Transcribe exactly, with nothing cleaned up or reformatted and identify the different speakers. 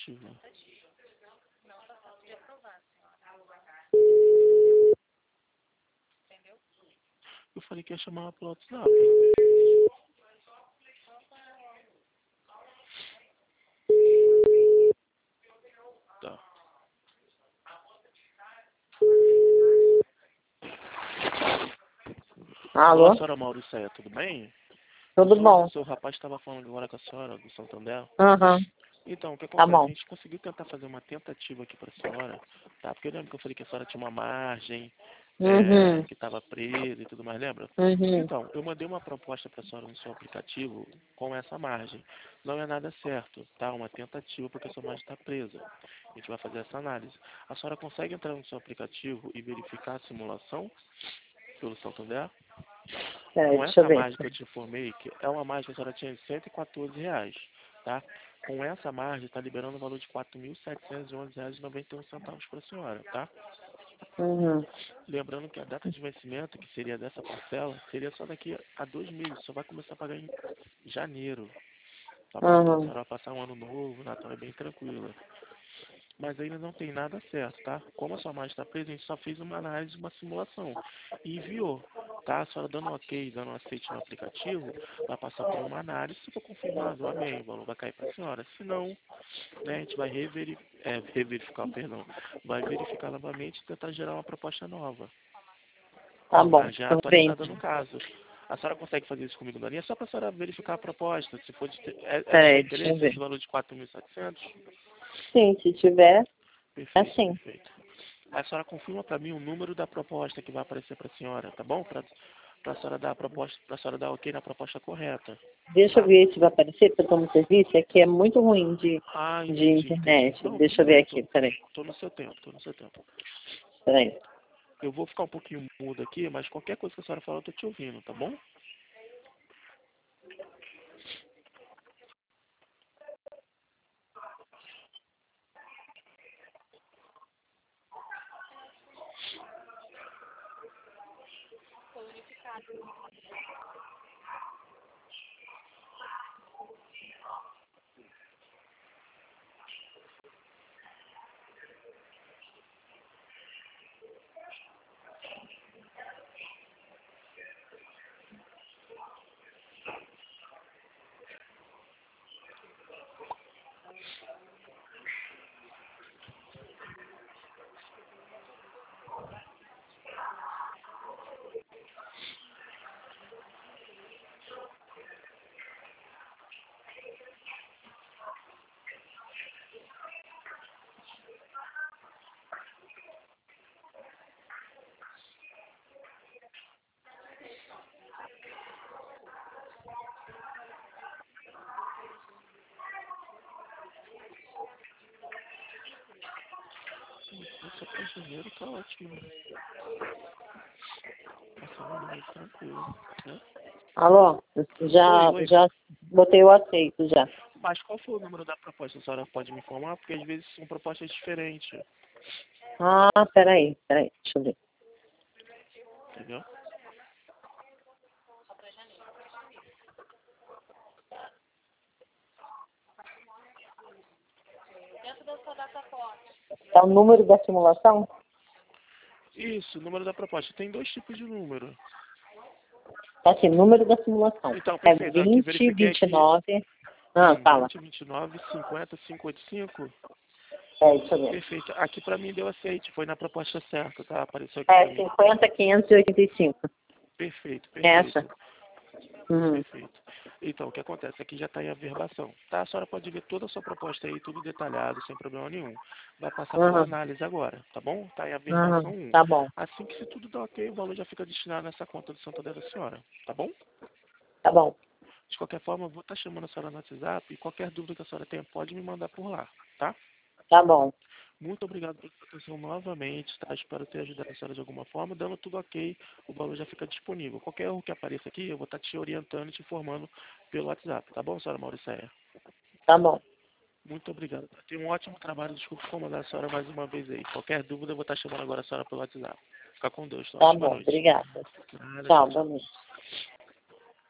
Speaker 1: aplicativo. Eu falei que ia chamar ela pelo WhatsApp. Tá.
Speaker 2: Alô?
Speaker 1: Olá, senhora Mauricéia, tudo bem?
Speaker 2: Tudo
Speaker 1: Sou-
Speaker 2: bom?
Speaker 1: O seu rapaz estava falando agora com a senhora do Santander.
Speaker 2: Aham.
Speaker 1: Então, o que
Speaker 2: Tá
Speaker 1: acontece?
Speaker 2: bom.
Speaker 1: A gente conseguiu tentar fazer uma tentativa aqui para a senhora, tá? Porque eu lembro que eu falei que a senhora tinha uma margem, é,
Speaker 2: Uhum.
Speaker 1: que estava presa e tudo mais, lembra?
Speaker 2: Uhum.
Speaker 1: Então, eu mandei uma proposta para a senhora no seu aplicativo com essa margem. Não é nada certo, tá? Uma tentativa porque a sua margem está presa. A gente vai fazer essa análise. A senhora consegue entrar no seu aplicativo e verificar a simulação pelo Santander?
Speaker 2: Peraí,
Speaker 1: Com
Speaker 2: deixa eu
Speaker 1: essa
Speaker 2: ver
Speaker 1: margem
Speaker 2: aqui.
Speaker 1: que eu te informei, que é uma margem que a senhora tinha de cento e quatorze reais, tá? Com essa margem, está liberando o valor de quatro mil setecentos e onze reais e noventa e um centavos para a senhora, tá?
Speaker 2: Uhum.
Speaker 1: Lembrando que a data de vencimento, que seria dessa parcela, seria só daqui a dois meses, só vai começar a pagar em janeiro, tá bom? Então a
Speaker 2: Uhum.
Speaker 1: senhora vai passar um ano novo, Natal é bem tranquila. Mas ainda não tem nada certo, tá? Como a sua margem está presa, a gente só fez uma análise, uma simulação e enviou, tá? A senhora dando um ok, dando um aceite no aplicativo, vai passar por uma análise, se for confirmado, amém, o valor vai cair para a senhora. Se não, né, a gente vai reveri é, reverificar, perdão, vai verificar novamente e tentar gerar uma proposta nova,
Speaker 2: Tá
Speaker 1: uma
Speaker 2: bom.
Speaker 1: margem
Speaker 2: Tudo bem.
Speaker 1: atualizada no caso. A senhora consegue fazer isso comigo, Dani? É só para a senhora verificar a proposta, se for de, é, é do seu
Speaker 2: Peraí, deixa eu
Speaker 1: interesse esse
Speaker 2: ver.
Speaker 1: valor de quatro mil e setecentos?
Speaker 2: Sim, se tiver, é
Speaker 1: Perfeito,
Speaker 2: sim.
Speaker 1: perfeito. A senhora confirma para mim o número da proposta que vai aparecer para a senhora, tá bom? Para a senhora dar a proposta, para a senhora dar ok na proposta correta,
Speaker 2: Deixa eu
Speaker 1: tá?
Speaker 2: ver se vai aparecer, porque eu tô no serviço, aqui é muito ruim de,
Speaker 1: Ah,
Speaker 2: de
Speaker 1: entendi, entendi.
Speaker 2: internet.
Speaker 1: Não,
Speaker 2: Deixa
Speaker 1: tudo
Speaker 2: eu ver
Speaker 1: bem,
Speaker 2: aqui,
Speaker 1: tô,
Speaker 2: peraí.
Speaker 1: tô no seu tempo, tô no seu tempo.
Speaker 2: Peraí.
Speaker 1: Eu vou ficar um pouquinho mudo aqui, mas qualquer coisa que a senhora falar eu tô te ouvindo, tá bom? Essa para janeiro tá ótimo. Passando um mês tranquilo, né?
Speaker 2: Alô?
Speaker 1: Oi,
Speaker 2: Já,
Speaker 1: oi.
Speaker 2: já botei o aceito já.
Speaker 1: Mas qual foi o número da proposta? A senhora pode me informar? Porque às vezes são propostas diferentes,
Speaker 2: Ah, peraí, peraí, deixa eu ver.
Speaker 1: entendeu?
Speaker 2: É o número da simulação?
Speaker 1: Isso, o número da proposta. Tem dois tipos de número.
Speaker 2: Tá aqui, número da simulação.
Speaker 1: Então,
Speaker 2: É
Speaker 1: perfeito. Aqui,
Speaker 2: vinte,
Speaker 1: verifiquei
Speaker 2: vinte e
Speaker 1: aqui.
Speaker 2: nove. Ah,
Speaker 1: Hum,
Speaker 2: fala.
Speaker 1: vinte, vinte e nove, cinquenta, quinhentos e oitenta e cinco.
Speaker 2: É, deixa eu ver.
Speaker 1: Perfeito. Aqui pra mim deu aceite. Foi na proposta certa, tá? Apareceu aqui pra
Speaker 2: É
Speaker 1: mim.
Speaker 2: cinquenta, quinhentos e oitenta e cinco.
Speaker 1: Perfeito,
Speaker 2: Essa?
Speaker 1: perfeito.
Speaker 2: Uhum.
Speaker 1: Perfeito. Então, o que acontece? Aqui já está em averbação, tá? A senhora pode ver toda a sua proposta aí, tudo detalhado, sem problema nenhum. Vai passar por
Speaker 2: Uhum.
Speaker 1: análise agora, tá bom? Está em averbação
Speaker 2: Uhum.
Speaker 1: um.
Speaker 2: Tá bom,
Speaker 1: Assim que se tudo der ok, o valor já fica destinado nessa conta do Santander da senhora, tá bom?
Speaker 2: tá bom,
Speaker 1: De qualquer forma, eu vou estar chamando a senhora no WhatsApp e qualquer dúvida que a senhora tenha, pode me mandar por lá, tá?
Speaker 2: tá bom.
Speaker 1: Muito obrigado pela sua atenção novamente, tá? Espero ter ajudado a senhora de alguma forma. Dando tudo ok, o valor já fica disponível. Qualquer erro que apareça aqui, eu vou estar te orientando e te informando pelo WhatsApp, tá bom, senhora Mauricéia?
Speaker 2: Tá bom.
Speaker 1: Muito obrigado. Tenha um ótimo trabalho. Desculpe incomodar a senhora mais uma vez aí. Qualquer dúvida, eu vou estar chamando agora a senhora pelo WhatsApp. Fica com Deus. Uma
Speaker 2: Tá
Speaker 1: ótima
Speaker 2: bom,
Speaker 1: noite.
Speaker 2: obrigada.
Speaker 1: Nada, tchau,
Speaker 2: Tchau,
Speaker 1: tchau.
Speaker 2: boa noite.